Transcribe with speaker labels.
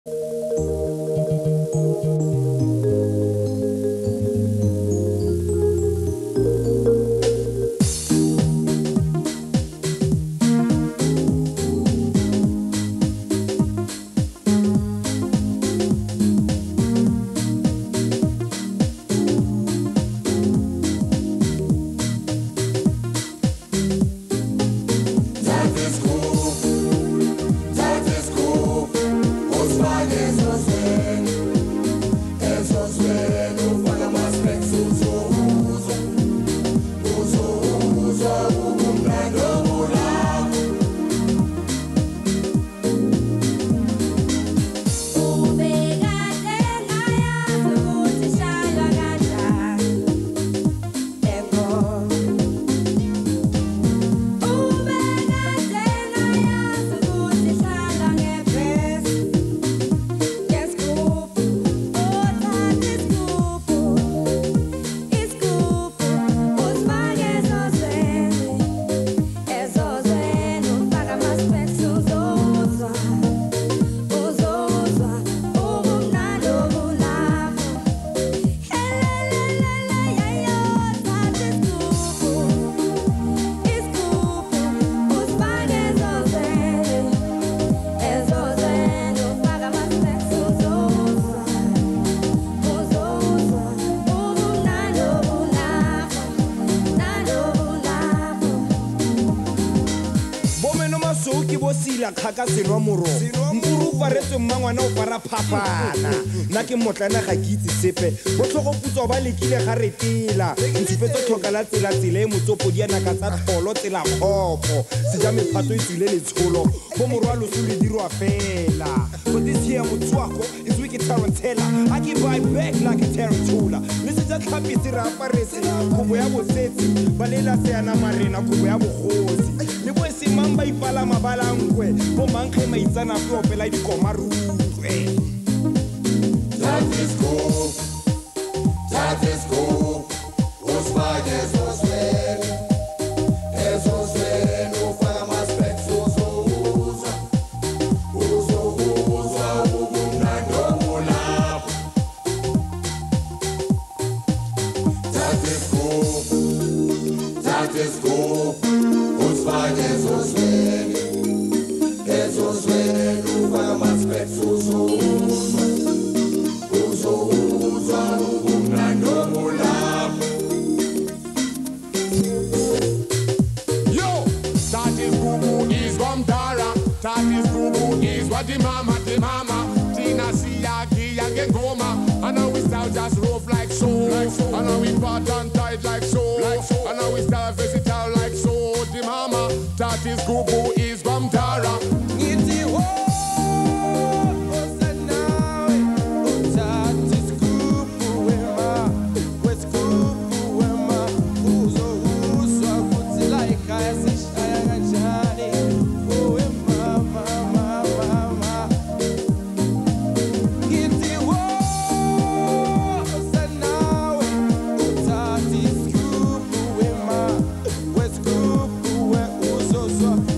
Speaker 1: Kaka senwa moro mpuru faretswe mmangwana o fara phapana nna ke motlana ga ke itse sepe botlhogo putswa ba lekile ga retela ntshupetso tlhoka la tsela e motsopo di anaka tsa tlholo tsela kgopo seja mephato e tswile letsholo bo morwa loso le dirwa fela but this here motswako is wicked tarantella I give right back like a tarantula le seja tlhapi se re aparetse kgobo ya bosetsi ba lela seana marena kgobo ya bogosi le bo se mamba ipala mabalangwe bo mankge maitsana fe opela dikomarutwe
Speaker 2: That is cool. That is cool. Os pais os ven. Esos ven o para mais pexos usa. Usa o bunda mola. That is cool. That is cool. Os pais os ven. Esos ven o para mais pexos usa.
Speaker 3: The mama, Tina Siaki and Goma. And now we style just rough like so. And now we part and tight like so. And now we style versatile like so. The mama, that is Gubu is from Tara.
Speaker 2: So